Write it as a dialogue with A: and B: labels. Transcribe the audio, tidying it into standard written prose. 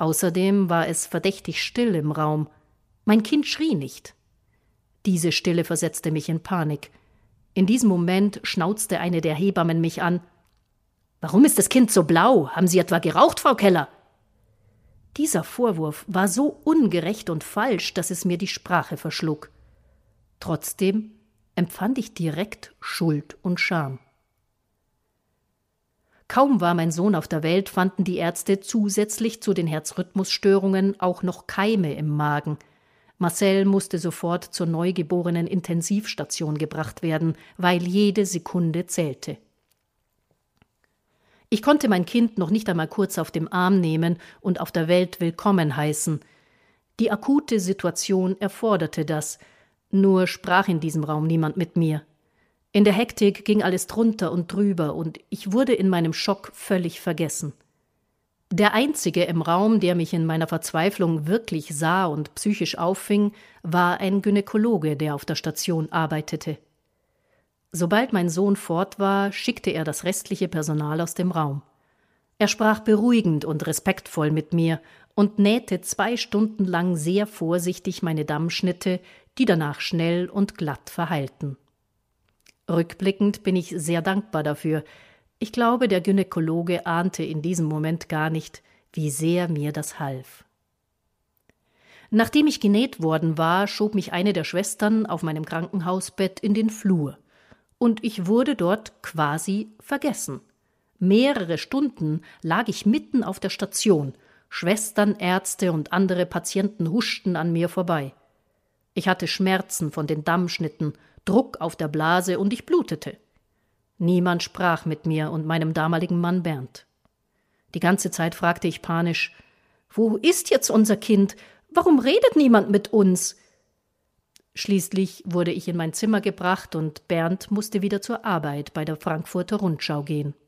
A: Außerdem war es verdächtig still im Raum. Mein Kind schrie nicht. Diese Stille versetzte mich in Panik. In diesem Moment schnauzte eine der Hebammen mich an. »Warum ist das Kind so blau? Haben Sie etwa geraucht, Frau Keller?« Dieser Vorwurf war so ungerecht und falsch, dass es mir die Sprache verschlug. Trotzdem empfand ich direkt Schuld und Scham. Kaum war mein Sohn auf der Welt, fanden die Ärzte zusätzlich zu den Herzrhythmusstörungen auch noch Keime im Magen. Marcel musste sofort zur neugeborenen Intensivstation gebracht werden, weil jede Sekunde zählte. Ich konnte mein Kind noch nicht einmal kurz auf dem Arm nehmen und auf der Welt willkommen heißen. Die akute Situation erforderte das, nur sprach in diesem Raum niemand mit mir. In der Hektik ging alles drunter und drüber und ich wurde in meinem Schock völlig vergessen. Der Einzige im Raum, der mich in meiner Verzweiflung wirklich sah und psychisch auffing, war ein Gynäkologe, der auf der Station arbeitete. Sobald mein Sohn fort war, schickte er das restliche Personal aus dem Raum. Er sprach beruhigend und respektvoll mit mir und nähte 2 Stunden lang sehr vorsichtig meine Dammschnitte, die danach schnell und glatt verheilten. Rückblickend bin ich sehr dankbar dafür. Ich glaube, der Gynäkologe ahnte in diesem Moment gar nicht, wie sehr mir das half. Nachdem ich genäht worden war, schob mich eine der Schwestern auf meinem Krankenhausbett in den Flur. Und ich wurde dort quasi vergessen. Mehrere Stunden lag ich mitten auf der Station. Schwestern, Ärzte und andere Patienten huschten an mir vorbei. Ich hatte Schmerzen von den Dammschnitten, Druck auf der Blase und ich blutete. Niemand sprach mit mir und meinem damaligen Mann Bernd. Die ganze Zeit fragte ich panisch: »Wo ist jetzt unser Kind? Warum redet niemand mit uns?« Schließlich wurde ich in mein Zimmer gebracht und Bernd musste wieder zur Arbeit bei der Frankfurter Rundschau gehen.